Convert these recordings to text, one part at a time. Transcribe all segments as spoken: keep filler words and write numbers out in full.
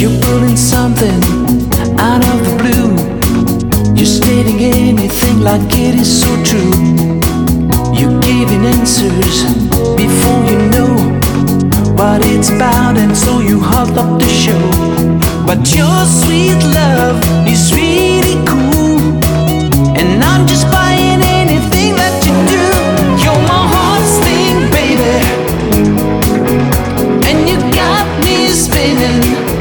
You're pulling something out of the blue. You're stating anything like it is so true. You're giving answers before you know what it's about, and so you halt up the show. But your sweet love is really cool, and I'm just buying anything that you do. You're my heart's thing, baby, and you got me spinning.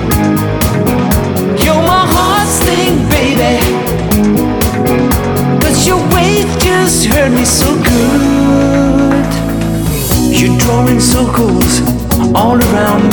You're my heart's thing, baby, 'cause your ways just hurt me so good. You're drawing circles all around me.